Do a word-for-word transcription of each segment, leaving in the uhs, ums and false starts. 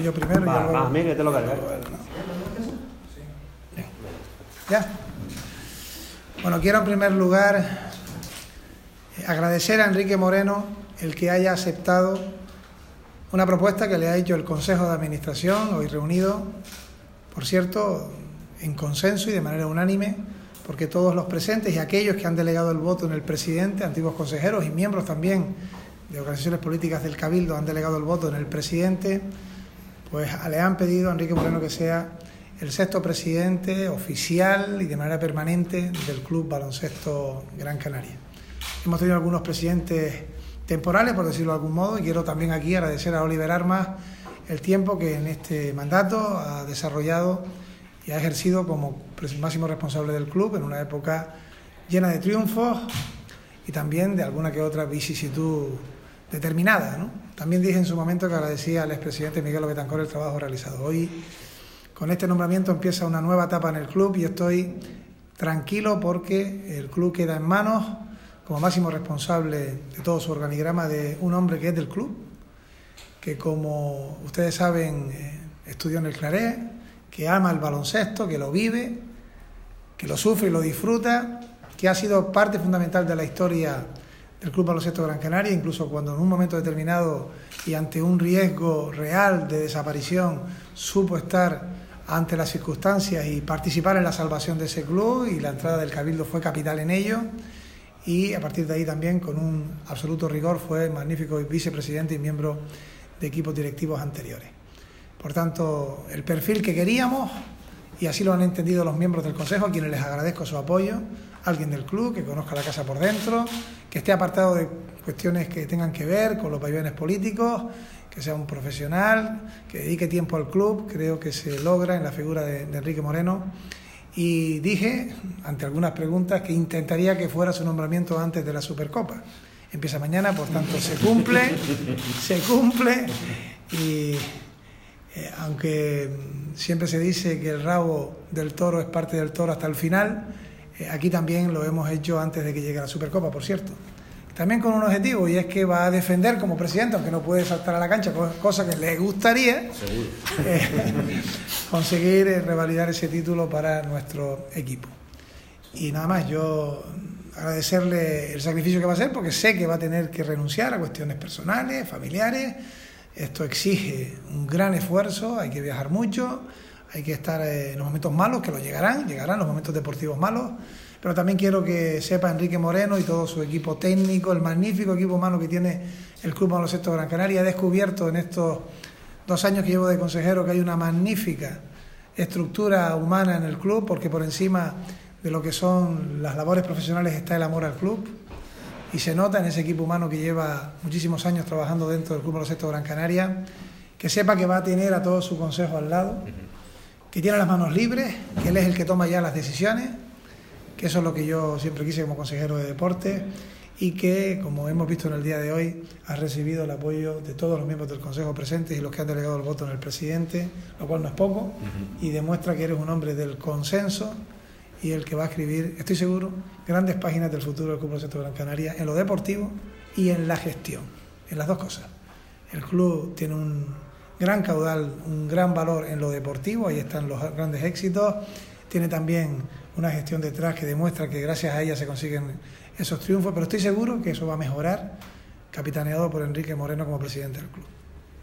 yo primero. Va, y luego... va, mira, que te lo cargas. ¿Ya? Bueno, quiero en primer lugar agradecer a Enrique Moreno el que haya aceptado una propuesta que le ha hecho el Consejo de Administración, hoy reunido, por cierto, en consenso y de manera unánime, porque todos los presentes y aquellos que han delegado el voto en el presidente, antiguos consejeros y miembros también de organizaciones políticas del Cabildo han delegado el voto en el presidente, pues le han pedido a Enrique Moreno que sea el sexto presidente oficial y de manera permanente del Club Baloncesto Gran Canaria. Hemos tenido algunos presidentes temporales, por decirlo de algún modo, y quiero también aquí agradecer a Oliver Armas el tiempo que en este mandato ha desarrollado y ha ejercido como máximo responsable del club en una época llena de triunfos y también de alguna que otra vicisitud determinada, ¿no? También dije en su momento que agradecía al expresidente Miguel Betancor el trabajo realizado. Hoy, con este nombramiento, empieza una nueva etapa en el club y estoy tranquilo porque el club queda en manos, como máximo responsable de todo su organigrama, de un hombre que es del club, que como ustedes saben eh, estudió en el Claret, que ama el baloncesto, que lo vive, que lo sufre y lo disfruta, que ha sido parte fundamental de la historia del Club Baloncesto Gran Canaria, incluso cuando en un momento determinado y ante un riesgo real de desaparición supo estar ante las circunstancias y participar en la salvación de ese club, y la entrada del Cabildo fue capital en ello, y a partir de ahí también con un absoluto rigor fue magnífico vicepresidente y miembro de equipos directivos anteriores. Por tanto, el perfil que queríamos, y así lo han entendido los miembros del Consejo, a quienes les agradezco su apoyo, alguien del club que conozca la casa por dentro, que esté apartado de cuestiones que tengan que ver con los vaivenes políticos, que sea un profesional, que dedique tiempo al club. Creo que se logra en la figura de, de Enrique Moreno, y dije, ante algunas preguntas, que intentaría que fuera su nombramiento antes de la Supercopa. Empieza mañana, por tanto se cumple, se cumple, y eh, aunque siempre se dice que el rabo del toro es parte del toro hasta el final, eh, aquí también lo hemos hecho antes de que llegue la Supercopa, por cierto. También con un objetivo, y es que va a defender como presidente, aunque no puede saltar a la cancha, cosa que le gustaría, eh, conseguir eh, revalidar ese título para nuestro equipo. Y nada más, yo agradecerle el sacrificio que va a hacer, porque sé que va a tener que renunciar a cuestiones personales, familiares. Esto exige un gran esfuerzo, hay que viajar mucho, hay que estar eh, en los momentos malos, que lo llegarán, llegarán los momentos deportivos malos. Pero también quiero que sepa Enrique Moreno y todo su equipo técnico, el magnífico equipo humano que tiene el Club Baloncesto Gran Canaria. He descubierto en estos dos años que llevo de consejero que hay una magnífica estructura humana en el club, porque por encima de lo que son las labores profesionales está el amor al club, y se nota en ese equipo humano que lleva muchísimos años trabajando dentro del Club Baloncesto Gran Canaria. Que sepa que va a tener a todo su consejo al lado, que tiene las manos libres, que él es el que toma ya las decisiones, que eso es lo que yo siempre quise como consejero de deporte, y que, como hemos visto en el día de hoy, ha recibido el apoyo de todos los miembros del Consejo presentes y los que han delegado el voto en el presidente, lo cual no es poco, uh-huh. Y demuestra que eres un hombre del consenso y el que va a escribir, estoy seguro, grandes páginas del futuro del Club Baloncesto Gran Canaria en lo deportivo y en la gestión, en las dos cosas. El club tiene un gran caudal, un gran valor en lo deportivo, ahí están los grandes éxitos, tiene también una gestión detrás que demuestra que gracias a ella se consiguen esos triunfos, pero estoy seguro que eso va a mejorar, capitaneado por Enrique Moreno como presidente del club.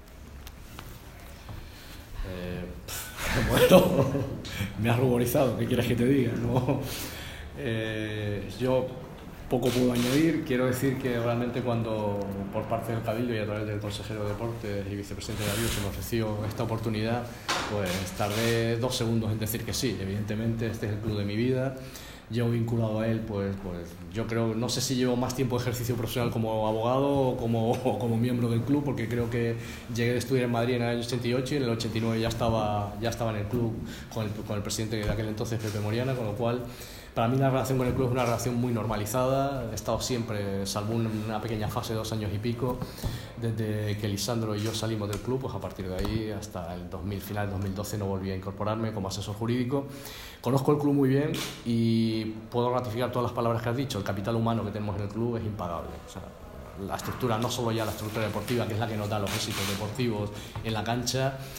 Eh, bueno, me has ruborizado, ¿qué quieres que te diga? ¿No? Eh, yo poco puedo añadir. Quiero decir que realmente cuando por parte del Cabildo y a través del consejero de Deportes y vicepresidente de Darío se me ofreció esta oportunidad, pues tardé dos segundos en decir que sí. Evidentemente este es el club de mi vida, llevo vinculado a él, pues, pues yo creo, no sé si llevo más tiempo de ejercicio profesional como abogado o como, o como miembro del club, porque creo que llegué a estudiar en Madrid en el año ochenta y ocho y en el ochenta y nueve ya estaba, ya estaba en el club con el, con el presidente de aquel entonces, Pepe Moriana, con lo cual para mí la relación con el club es una relación muy normalizada. He estado siempre, salvo una pequeña fase de dos años y pico, desde que Lisandro y yo salimos del club, pues a partir de ahí hasta el dos mil, final del dos mil doce no volví a incorporarme como asesor jurídico. Conozco el club muy bien y puedo ratificar todas las palabras que has dicho. El capital humano que tenemos en el club es impagable. O sea, la estructura, no solo ya la estructura deportiva, que es la que nos da los éxitos deportivos en la cancha,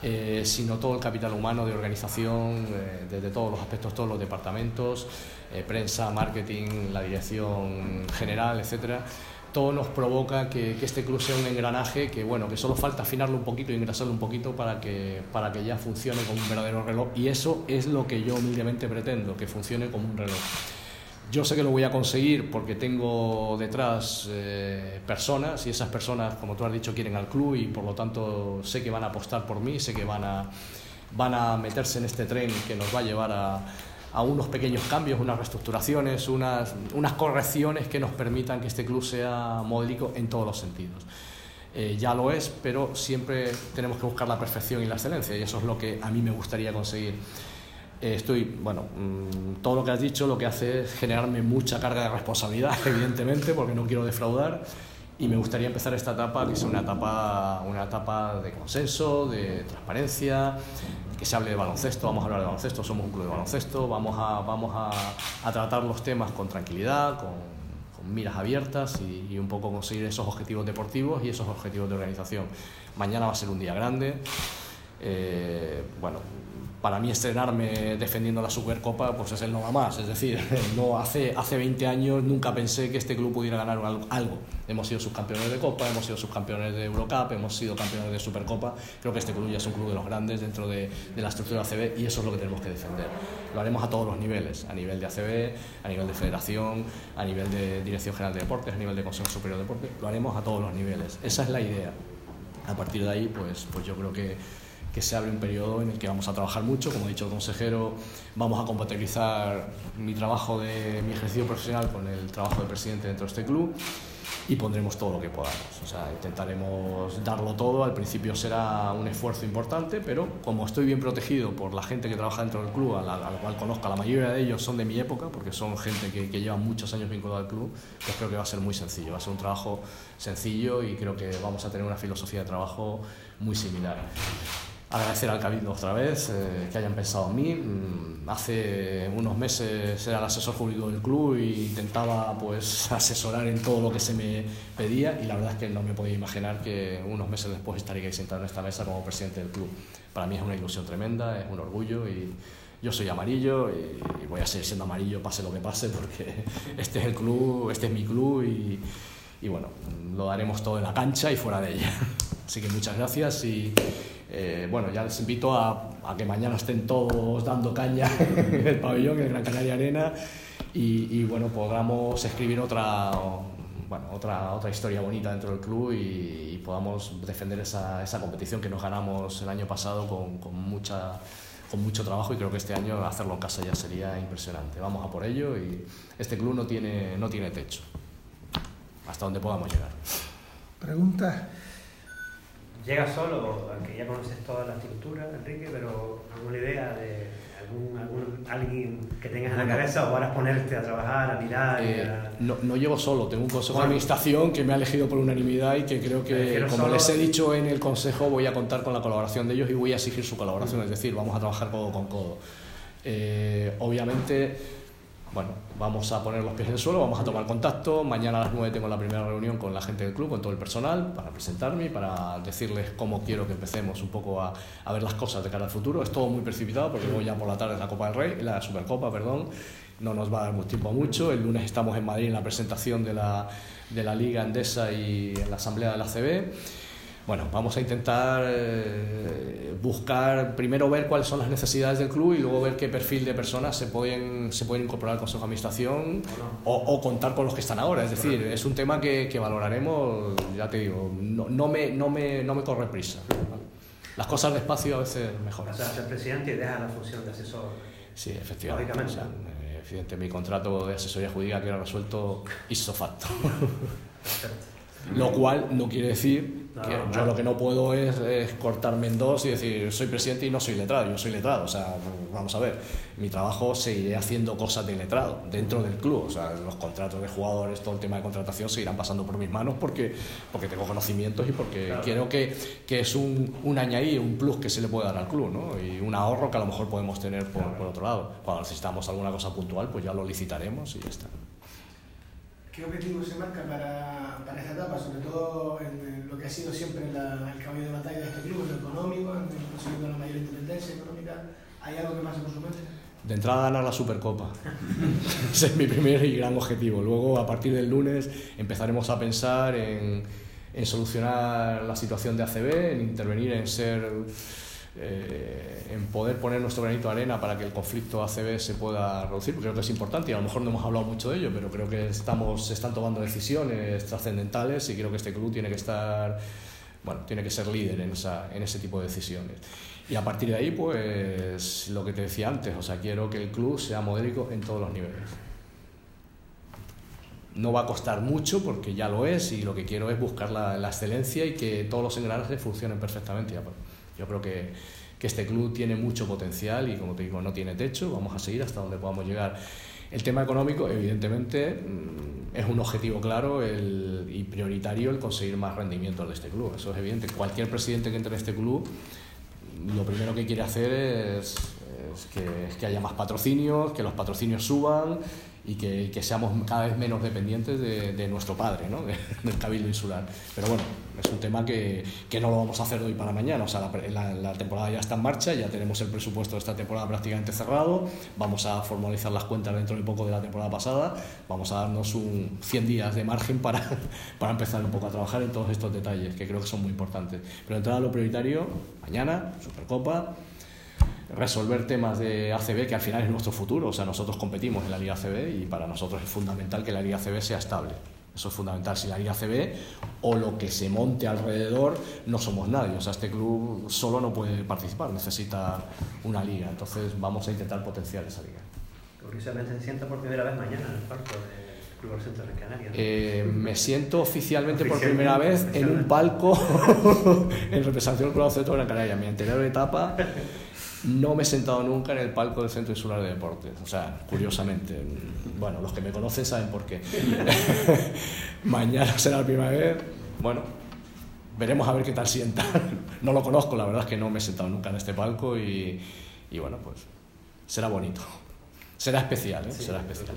eh, sino todo el capital humano de organización, eh, desde todos los aspectos, todos los departamentos, eh, prensa, marketing, la dirección general, etcétera. Todo nos provoca que, que este club sea un engranaje que, bueno, que solo falta afinarlo un poquito y engrasarlo un poquito para que, para que ya funcione como un verdadero reloj, y eso es lo que yo humildemente pretendo, que funcione como un reloj. Yo sé que lo voy a conseguir porque tengo detrás eh, personas, y esas personas, como tú has dicho, quieren al club, y por lo tanto sé que van a apostar por mí, sé que van a, van a meterse en este tren que nos va a llevar a, a unos pequeños cambios, unas reestructuraciones, unas, unas correcciones que nos permitan que este club sea modélico en todos los sentidos. Eh, ya lo es, pero siempre tenemos que buscar la perfección y la excelencia, y eso es lo que a mí me gustaría conseguir. Estoy, bueno, todo lo que has dicho lo que hace es generarme mucha carga de responsabilidad, evidentemente, porque no quiero defraudar, y me gustaría empezar esta etapa que sea una etapa, una etapa de consenso, de transparencia, que se hable de baloncesto. Vamos a hablar de baloncesto, somos un club de baloncesto, vamos a, vamos a, a tratar los temas con tranquilidad, con, con miras abiertas, y, y un poco conseguir esos objetivos deportivos y esos objetivos de organización. Mañana va a ser un día grande. Eh, bueno, para mí estrenarme defendiendo la Supercopa pues es el no va más, es decir, no, hace, hace veinte años nunca pensé que este club pudiera ganar algo. Hemos sido subcampeones de Copa, hemos sido subcampeones de Eurocup, hemos sido campeones de Supercopa. Creo que este club ya es un club de los grandes dentro de, de la estructura A C B, y eso es lo que tenemos que defender. Lo haremos a todos los niveles, a nivel de A C B, a nivel de federación, a nivel de Dirección General de Deportes, a nivel de Consejo Superior de Deportes, lo haremos a todos los niveles. Esa es la idea. A partir de ahí, pues, pues yo creo que que se abre un periodo en el que vamos a trabajar mucho. Como ha dicho el consejero, vamos a compatibilizar mi trabajo de mi ejercicio profesional con el trabajo de presidente dentro de este club, y pondremos todo lo que podamos. O sea, intentaremos darlo todo. Al principio será un esfuerzo importante, pero como estoy bien protegido por la gente que trabaja dentro del club, a la, a la cual conozco, la mayoría de ellos son de mi época, porque son gente que, que lleva muchos años vinculada al club, pues creo que va a ser muy sencillo, va a ser un trabajo sencillo, y creo que vamos a tener una filosofía de trabajo muy similar. Agradecer al Cabildo otra vez eh, que hayan pensado en mí. Hace unos meses era el asesor jurídico del club y intentaba pues asesorar en todo lo que se me pedía, y la verdad es que no me podía imaginar que unos meses después estaría ahí sentado en esta mesa como presidente del club. Para mí es una ilusión tremenda, es un orgullo, y yo soy amarillo y, y voy a seguir siendo amarillo pase lo que pase, porque este es el club, este es mi club, y, y bueno, lo daremos todo en la cancha y fuera de ella. Así que muchas gracias, y Eh, bueno, ya les invito a, a que mañana estén todos dando caña en el pabellón, en Gran Canaria Arena, y, y bueno, podamos escribir otra, bueno, otra, otra historia bonita dentro del club, y, y podamos defender esa, esa competición que nos ganamos el año pasado con, con, mucha, con mucho trabajo, y creo que este año hacerlo en casa ya sería impresionante. Vamos a por ello, y este club no tiene, no tiene techo, hasta donde podamos llegar. Pregunta. ¿Llegas solo, aunque ya conoces toda la estructura, Enrique, pero alguna idea de algún, algún alguien que tengas en la cabeza, o van a ponerte a trabajar, a mirar? Eh, a... No, no llevo solo, tengo un consejo bueno, de administración que me ha elegido por unanimidad, y que creo que, como solo... les he dicho en el consejo, voy a contar con la colaboración de ellos y voy a exigir su colaboración, mm. es decir, vamos a trabajar codo con codo. Eh, obviamente, bueno, vamos a poner los pies en el suelo, vamos a tomar contacto. Mañana a las nueve tengo la primera reunión con la gente del club, con todo el personal, para presentarme, para decirles cómo quiero que empecemos un poco a, a ver las cosas de cara al futuro. Es todo muy precipitado, porque luego ya por la tarde es la Copa del Rey, la Supercopa, perdón, no nos va a dar mucho tiempo a mucho. El lunes estamos en Madrid en la presentación de la, de la Liga Endesa y en la asamblea de la A C B. Bueno, vamos a intentar eh, buscar, primero ver cuáles son las necesidades del club, y luego ver qué perfil de personas se pueden, se pueden incorporar al Consejo de Administración, o, o contar con los que están ahora. Es decir, es un tema que, que valoraremos, ya te digo, no, no, me, no, me, no me corre prisa. Las cosas despacio a veces mejor. O sea, ser presidente y deja la función de asesor. Sí, efectivamente. O sea, evidente, mi contrato de asesoría jurídica queda resuelto ipso facto. Lo cual no quiere decir que no, no, yo lo que no puedo es, es cortarme en dos y decir soy presidente y no soy letrado. Yo soy letrado, o sea, vamos a ver, mi trabajo seguiré haciendo cosas de letrado dentro del club, o sea, los contratos de jugadores, todo el tema de contratación seguirán pasando por mis manos, porque, porque tengo conocimientos y porque claro. Creo que, que es un, un añadido, un plus que se le puede dar al club, ¿no? Y un ahorro que a lo mejor podemos tener por, por otro lado. Cuando necesitamos alguna cosa puntual, pues ya lo licitaremos y ya está. ¿Qué objetivo se marca para, para esta etapa, sobre todo en lo que ha sido siempre la, el caballo de batalla de este club, en lo económico, en consiguiendo la mayor independencia económica? ¿Hay algo que pase por su mente? De entrada, ganar la Supercopa. Ese es mi primer y gran objetivo. Luego, a partir del lunes, empezaremos a pensar en, en solucionar la situación de A C B, en intervenir, en ser, eh, en poder poner nuestro granito de arena para que el conflicto A C B se pueda reducir, porque creo que es importante y a lo mejor no hemos hablado mucho de ello, pero creo que estamos, se están tomando decisiones trascendentales y creo que este club tiene que estar, bueno, tiene que ser líder en, esa, en ese tipo de decisiones. Y a partir de ahí, pues, lo que te decía antes, o sea, quiero que el club sea modélico en todos los niveles. No va a costar mucho porque ya lo es y lo que quiero es buscar la, la excelencia y que todos los engranajes funcionen perfectamente. Yo creo que, que este club tiene mucho potencial y, como te digo, no tiene techo, vamos a seguir hasta donde podamos llegar. El tema económico, evidentemente, es un objetivo claro el, y prioritario el conseguir más rendimientos de este club. Eso es evidente. Cualquier presidente que entre en este club, lo primero que quiere hacer es, es, que, es que haya más patrocinios, que los patrocinios suban y que, que seamos cada vez menos dependientes de, de nuestro padre, ¿no? de, del Cabildo Insular. Pero bueno, es un tema que, que no lo vamos a hacer de hoy para mañana. O sea, la, la, la temporada ya está en marcha, ya tenemos el presupuesto de esta temporada prácticamente cerrado, vamos a formalizar las cuentas dentro de poco de la temporada pasada, vamos a darnos un cien días de margen para, para empezar un poco a trabajar en todos estos detalles, que creo que son muy importantes. Pero entrar a lo prioritario, mañana, Supercopa, resolver temas de A C B, que al final es nuestro futuro. O sea, nosotros competimos en la Liga A C B y para nosotros es fundamental que la Liga A C B sea estable. Eso es fundamental. Si la Liga A C B o lo que se monte alrededor, no somos nadie. O sea, este club solo no puede participar, necesita una liga. Entonces vamos a intentar potenciar esa liga. Curiosamente se sienta por primera vez mañana en el palco del Club Centro de Canarias, ¿no? Eh, me siento oficialmente, oficialmente por primera vez en un palco en representación del Club Centro de Gran Canaria. Mi anterior etapa no me he sentado nunca en el palco del Centro Insular de Deportes. O sea, curiosamente, bueno, los que me conocen saben por qué. Mañana será la primera vez. Bueno, veremos a ver qué tal sienta. No lo conozco, la verdad es que no me he sentado nunca en este palco y, y bueno, pues será bonito. Será especial, ¿eh? Sí, será especial.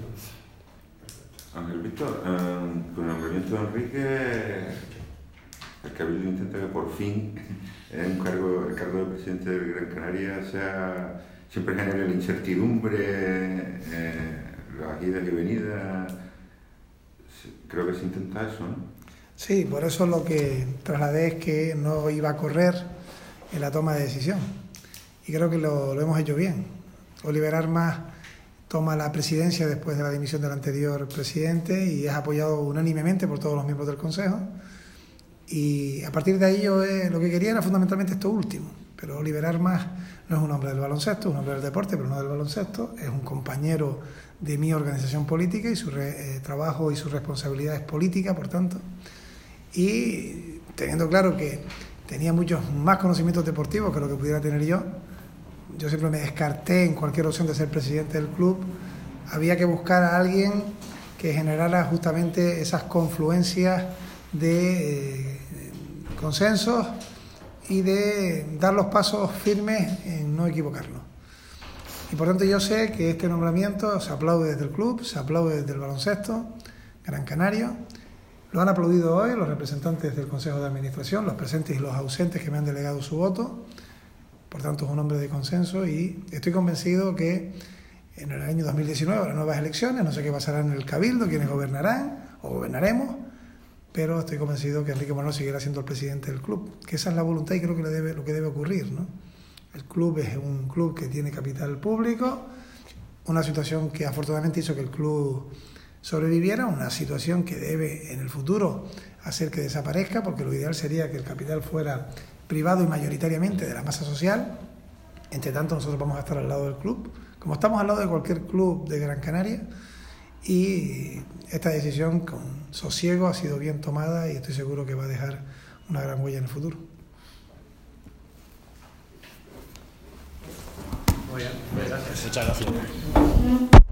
Ángel Víctor, eh, con el nombramiento de Enrique, el Cabildo intenta que por fin eh, un cargo, el cargo de presidente de Gran Canaria sea, siempre genere la incertidumbre, eh, las idas y venidas. Creo que se intenta eso, ¿no? Sí, por eso lo que trasladé es que no iba a correr en la toma de decisión. Y creo que lo, lo hemos hecho bien. Oliver Armas toma la presidencia después de la dimisión del anterior presidente y es apoyado unánimemente por todos los miembros del Consejo. Y a partir de ahí yo eh, lo que quería era fundamentalmente esto último. Pero Oliver Armas no es un hombre del baloncesto, es un hombre del deporte, pero no del baloncesto. Es un compañero de mi organización política y su re, eh, trabajo y su responsabilidad es política, por tanto. Y teniendo claro que tenía muchos más conocimientos deportivos que lo que pudiera tener yo, yo siempre me descarté en cualquier opción de ser presidente del club. Había que buscar a alguien que generara justamente esas confluencias de eh, consensos y de dar los pasos firmes en no equivocarnos. Y por tanto yo sé que este nombramiento se aplaude desde el club, se aplaude desde el baloncesto Gran Canario. Lo han aplaudido hoy los representantes del Consejo de Administración, los presentes y los ausentes que me han delegado su voto. Por tanto, es un hombre de consenso y estoy convencido que en el año dos mil diecinueve habrá nuevas elecciones, no sé qué pasará en el Cabildo, quiénes gobernarán o gobernaremos, pero estoy convencido que Enrique Moreno seguirá siendo el presidente del club, que esa es la voluntad y creo que le debe, lo que debe ocurrir, ¿no? El club es un club que tiene capital público, una situación que afortunadamente hizo que el club sobreviviera, una situación que debe en el futuro hacer que desaparezca, porque lo ideal sería que el capital fuera privado y mayoritariamente de la masa social. Entre tanto, nosotros vamos a estar al lado del club, como estamos al lado de cualquier club de Gran Canaria, y esta decisión con sosiego ha sido bien tomada y estoy seguro que va a dejar una gran huella en el futuro. Muy bien, muchas gracias. Muchas gracias.